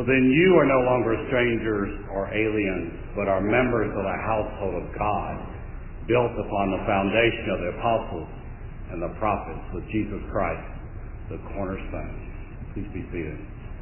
So then you are no longer strangers or aliens, but are members of the household of God, built upon the foundation of the apostles and the prophets, with Jesus Christ, the cornerstone. Please be seated.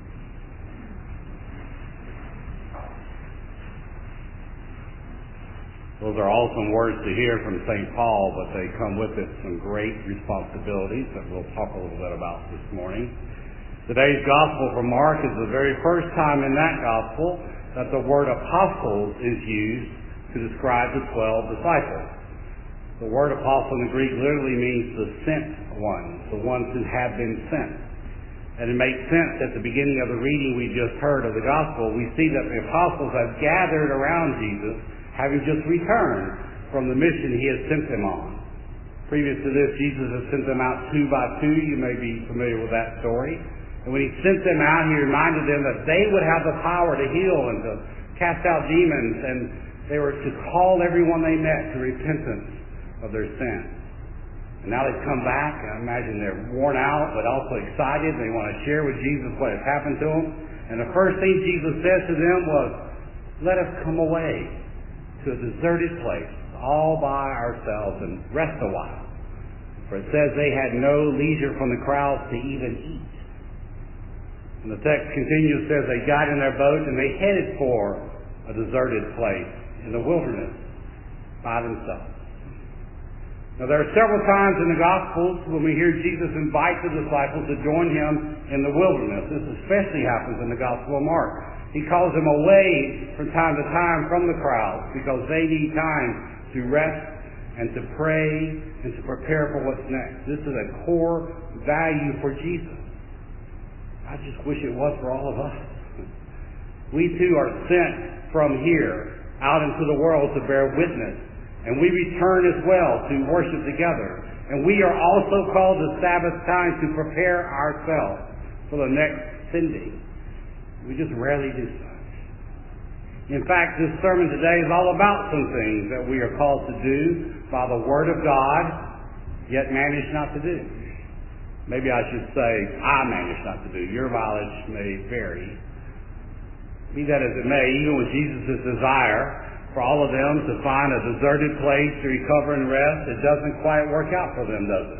Those are awesome words to hear from St. Paul, but they come with it some great responsibilities that we'll talk a little bit about this morning. Today's gospel from Mark is the very first time in that gospel that the word apostles is used to describe the 12 disciples. The word apostle in the Greek literally means the sent ones, the ones who have been sent. And it makes sense at the beginning of the reading we just heard of the gospel, we see that the apostles have gathered around Jesus, having just returned from the mission he had sent them on. Previous to this, Jesus had sent them out 2 by 2. You may be familiar with that story. And when he sent them out, he reminded them that they would have the power to heal and to cast out demons, and they were to call everyone they met to repentance of their sin. And now they've come back, and I imagine they're worn out, but also excited. They want to share with Jesus what has happened to them. And the first thing Jesus said to them was, "Let us come away to a deserted place, all by ourselves, and rest a while." For it says they had no leisure from the crowds to even eat. And the text continues, says they got in their boat and they headed for a deserted place in the wilderness by themselves. Now there are several times in the Gospels when we hear Jesus invite the disciples to join him in the wilderness. This especially happens in the Gospel of Mark. He calls them away from time to time from the crowds because they need time to rest and to pray and to prepare for what's next. This is a core value for Jesus. I just wish it was for all of us. We too are sent from here out into the world to bear witness. And we return as well to worship together. And we are also called to Sabbath time to prepare ourselves for the next sending. We just rarely do so. In fact, this sermon today is all about some things that we are called to do by the Word of God, yet manage not to do. Maybe I should say, I manage not to do. Your mileage may vary. Be that as it may, even with Jesus' desire for all of them to find a deserted place to recover and rest, it doesn't quite work out for them, does it?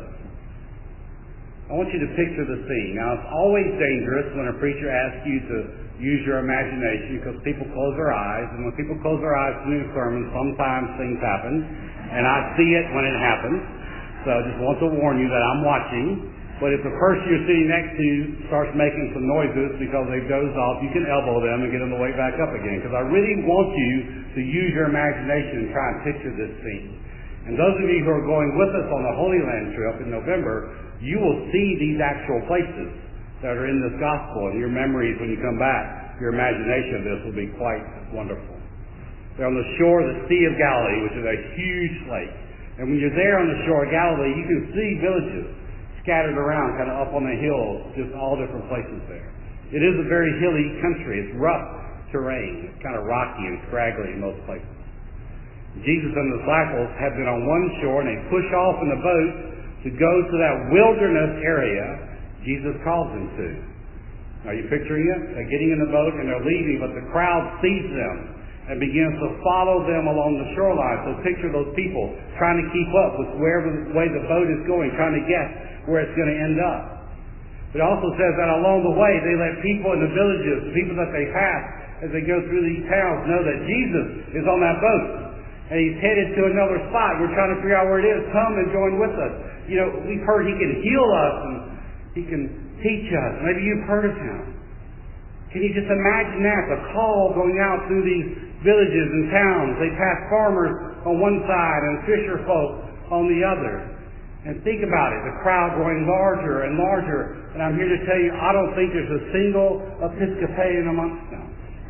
I want you to picture the scene. Now, it's always dangerous when a preacher asks you to use your imagination because people close their eyes. And when people close their eyes to new sermons, sometimes things happen. And I see it when it happens. So I just want to warn you that I'm watching. But if the person you're sitting next to starts making some noises because they've dozed off, you can elbow them and get them to wake back up again. Because I really want you to use your imagination and try and picture this scene. And those of you who are going with us on the Holy Land trip in November, you will see these actual places that are in this gospel, and your memories when you come back, your imagination of this will be quite wonderful. They're on the shore of the Sea of Galilee, which is a huge lake. And when you're there on the shore of Galilee, you can see villages scattered around, kind of up on the hills, just all different places there. It is a very hilly country. It's rough terrain. It's kind of rocky and scraggly in most places. Jesus and the disciples have been on one shore, and they push off in the boat to go to that wilderness area Jesus calls them to. Are you picturing it? They're getting in the boat and they're leaving, but the crowd sees them and begins to follow them along the shoreline. So picture those people trying to keep up with wherever the way the boat is going, trying to guess where it's going to end up. It also says that along the way, they let people in the villages, the people that they pass as they go through these towns, know that Jesus is on that boat. And he's headed to another spot. We're trying to figure out where it is. Come and join with us. You know, we've heard he can heal us and he can teach us. Maybe you've heard of him. Can you just imagine that? The call going out through these villages and towns. They pass farmers on one side and fisher folk on the other. And think about it. The crowd growing larger and larger. And I'm here to tell you, I don't think there's a single Episcopalian amongst them.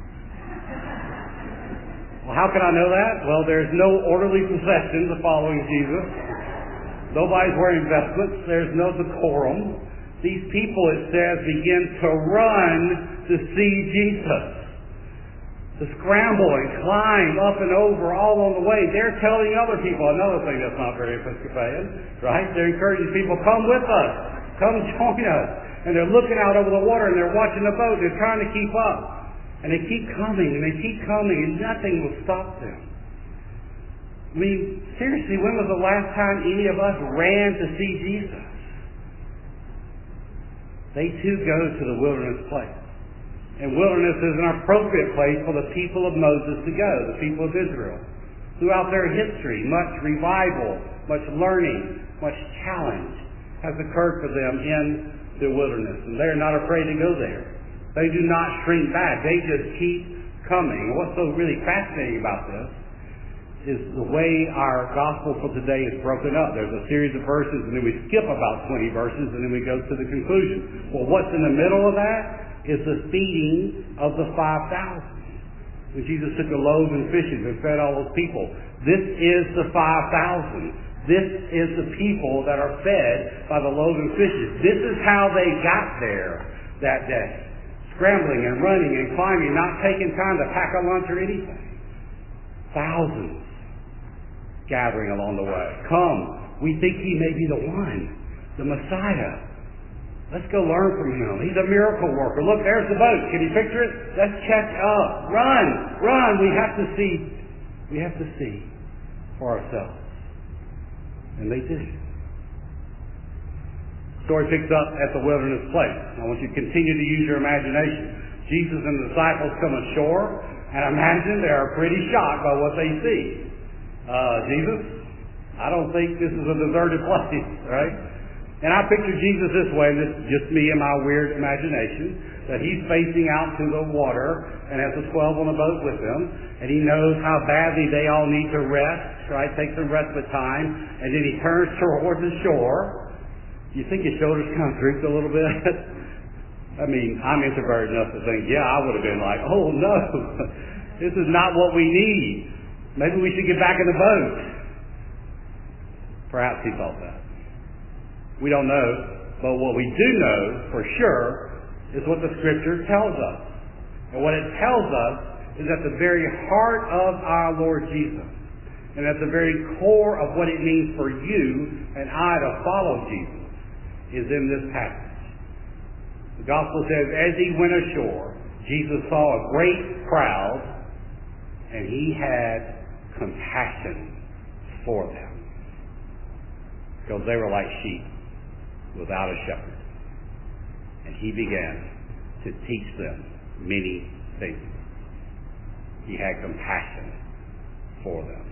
Well, how can I know that? Well, there's no orderly procession to following Jesus. Nobody's wearing vestments. There's no decorum. These people, it says, begin to run to see Jesus. To scramble and climb up and over all on the way. They're telling other people, another thing that's not very Episcopalian, right? They're encouraging people, come with us. Come join us. And they're looking out over the water and they're watching the boat. They're trying to keep up. And they keep coming, and they keep coming, and nothing will stop them. I mean, seriously, when was the last time any of us ran to see Jesus? They too go to the wilderness place. And wilderness is an appropriate place for the people of Moses to go, the people of Israel. Throughout their history, much revival, much learning, much challenge has occurred for them in the wilderness. And they are not afraid to go there. They do not shrink back. They just keep coming. And what's so really fascinating about this is the way our gospel for today is broken up. There's a series of verses, and then we skip about 20 verses, and then we go to the conclusion. Well, what's in the middle of that is the feeding of the 5,000. When Jesus took the loaves and fishes and fed all those people. This is the 5,000. This is the people that are fed by the loaves and fishes. This is how they got there that day. Scrambling and running and climbing, not taking time to pack a lunch or anything. Thousands gathering along the way. Come, we think he may be the one, the Messiah. Let's go learn from him. He's a miracle worker. Look, there's the boat. Can you picture it? Let's catch up. Run. We have to see for ourselves. And they did. The story picks up at the wilderness place. I want you to continue to use your imagination. Jesus and the disciples come ashore, and imagine they are pretty shocked by what they see. Jesus, I don't think this is a deserted place, right? And I picture Jesus this way, and this is just me and my weird imagination, that he's facing out to the water and has the 12 on the boat with him, and he knows how badly they all need to rest, right? Take some respite time, and then he turns toward the shore. You think his shoulders kind of drooped a little bit? I mean, I'm introverted enough to think, yeah, I would have been like, oh no, this is not what we need. Maybe we should get back in the boat. Perhaps he thought that. We don't know, but what we do know for sure is what the Scripture tells us. And what it tells us is at the very heart of our Lord Jesus, and at the very core of what it means for you and I to follow Jesus, is in this passage. The Gospel says, as he went ashore, Jesus saw a great crowd, and he had compassion for them, because they were like sheep without a shepherd. And he began to teach them many things. He had compassion for them.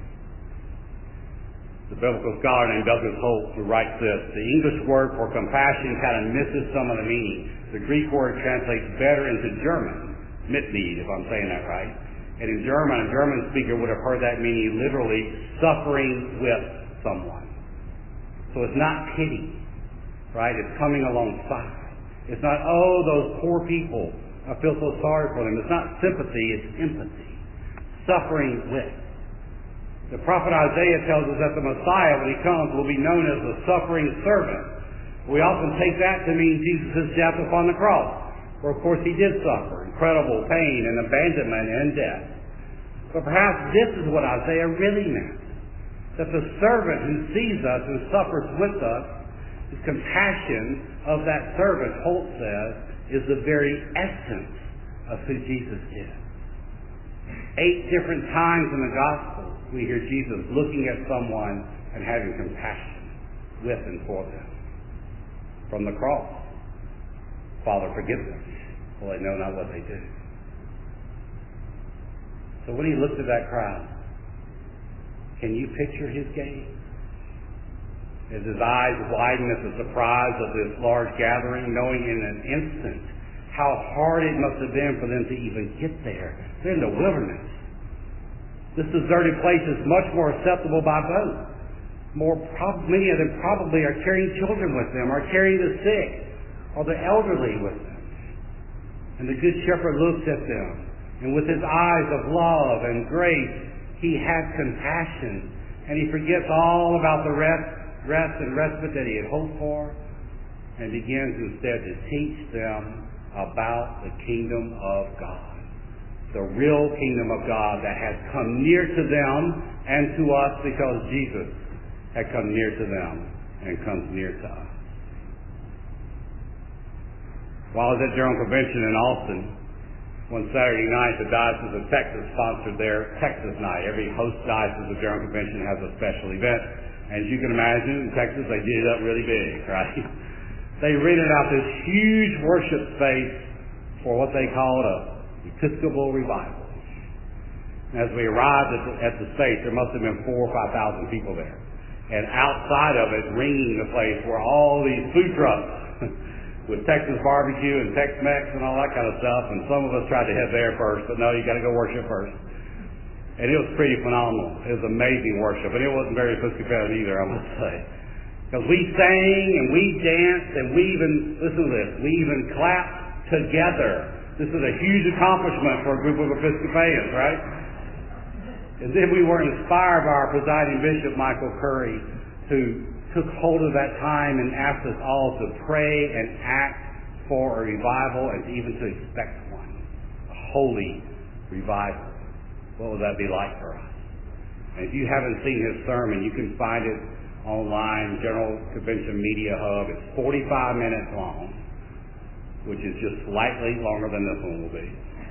The biblical scholar named Douglas Holt, who writes this, the English word for compassion kind of misses some of the meaning. The Greek word translates better into German, Mitleid, if I'm saying that right. And in German, a German speaker would have heard that meaning literally suffering with someone. So it's not pity, right? It's coming alongside. It's not, oh, those poor people, I feel so sorry for them. It's not sympathy, it's empathy. Suffering with. The prophet Isaiah tells us that the Messiah, when he comes, will be known as the suffering servant. We often take that to mean Jesus' death upon the cross, where of course he did suffer incredible pain and abandonment and death. But perhaps this is what Isaiah really meant, that the servant who sees us and suffers with us, his compassion of that servant, Holt says, is the very essence of who Jesus is. 8 different times in the Gospel we hear Jesus looking at someone and having compassion with and for them. From the cross, Father, forgive them, for they know not what they do. So when he looked at that crowd, can you picture his gaze? As his eyes widened at the surprise of this large gathering, knowing in an instant how hard it must have been for them to even get there. They're in the wilderness. This deserted place is much more acceptable by boat. Many of them probably are carrying children with them, or carrying the sick, or the elderly with them. And the Good Shepherd looks at them, and with his eyes of love and grace, he has compassion, and he forgets all about the rest and respite that he had hoped for, and begins instead to teach them about the kingdom of God. The real kingdom of God that has come near to them and to us because Jesus had come near to them and comes near to us. While I was at General Convention in Austin, One Saturday night, the Diocese of Texas sponsored their Texas Night. Every host diocese of General Convention has a special event. As you can imagine, in Texas, they did it up really big, right? They rented out this huge worship space for what they called a Episcopal revival. As we arrived at the space, there must have been 4,000 or 5,000 people there. And outside of it, ringing the place, were all these food trucks with Texas barbecue and Tex-Mex and all that kind of stuff. And some of us tried to head there first, but no, you got to go worship first. And it was pretty phenomenal. It was amazing worship, and it wasn't very Episcopalian either, I must say. Because we sang and we danced and we even, listen to this, we even clapped together. This is a huge accomplishment for a group of Episcopalians, right? And then we were inspired by our presiding bishop, Michael Curry, who took hold of that time and asked us all to pray and act for a revival and even to expect one. A holy revival. What would that be like for us? And if you haven't seen his sermon, you can find it online, General Convention Media Hub. It's 45 minutes long, which is just slightly longer than this one will be.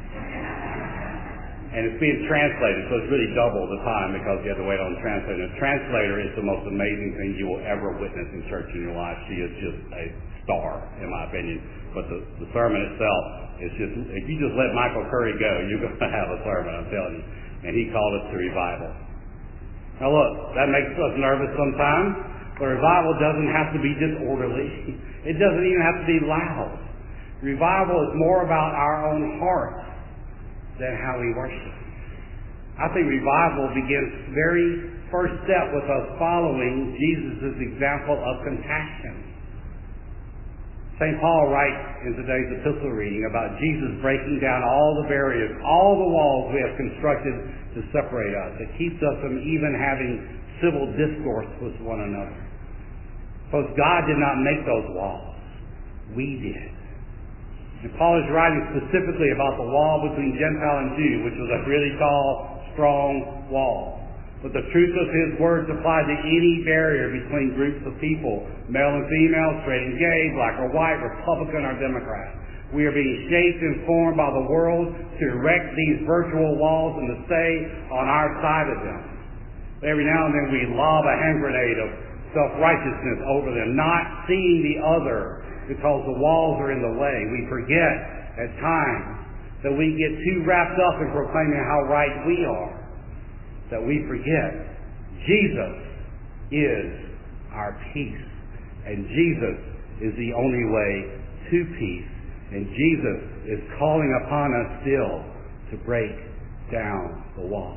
And it's being translated, so it's really double the time because you have to wait on the translator. And the translator is the most amazing thing you will ever witness in church in your life. She is just a star, in my opinion. But the sermon itself is just, if you just let Michael Curry go, you're going to have a sermon, I'm telling you. And he called it the revival. Now look, that makes us nervous sometimes, but revival doesn't have to be disorderly. It doesn't even have to be loud. Revival is more about our own hearts than how we worship. I think revival begins very first step with us following Jesus' example of compassion. St. Paul writes in today's epistle reading about Jesus breaking down all the barriers, all the walls we have constructed to separate us. It keeps us from even having civil discourse with one another. Because God did not make those walls. We did. And Paul is writing specifically about the wall between Gentile and Jew, which was a really tall, strong wall. But the truth of his words apply to any barrier between groups of people, male and female, straight and gay, black or white, Republican or Democrat. We are being shaped and formed by the world to erect these virtual walls and to stay on our side of them. Every now and then we lob a hand grenade of self-righteousness over them, not seeing the other because the walls are in the way. We forget at times that we get too wrapped up in proclaiming how right we are, that we forget Jesus is our peace. And Jesus is the only way to peace. And Jesus is calling upon us still to break down the wall.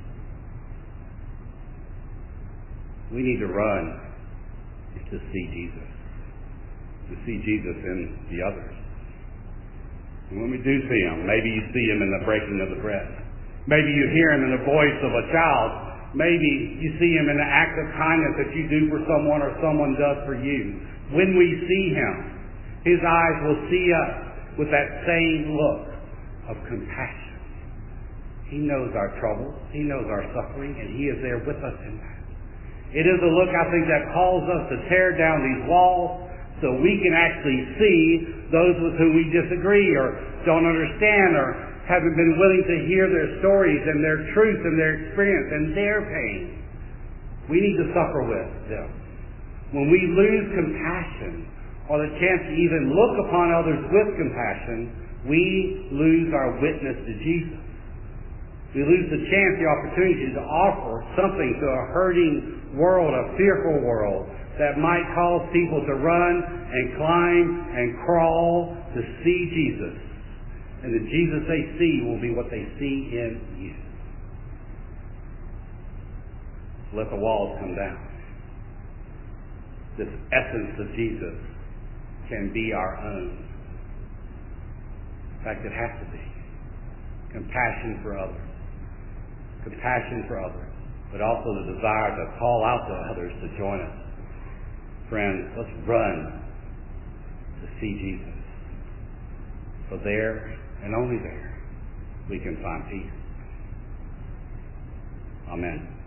We need to run to see Jesus. To see Jesus in the others. And when we do see him, maybe you see him in the breaking of the bread. Maybe you hear him in the voice of a child. Maybe you see him in the act of kindness that you do for someone or someone does for you. When we see him, his eyes will see us with that same look of compassion. He knows our troubles. He knows our suffering, and he is there with us in that. It is a look, I think, that calls us to tear down these walls so we can actually see those with whom we disagree or don't understand or haven't been willing to hear their stories and their truth and their experience and their pain. We need to suffer with them. When we lose compassion or the chance to even look upon others with compassion, we lose our witness to Jesus. We lose the chance, the opportunity to offer something to a hurting world, a fearful world, that might cause people to run and climb and crawl to see Jesus. And the Jesus they see will be what they see in you. Let the walls come down. This essence of Jesus can be our own. In fact, it has to be. Compassion for others. Compassion for others. But also the desire to call out to others to join us. Friends, let's run to see Jesus. For there, and only there, we can find peace. Amen.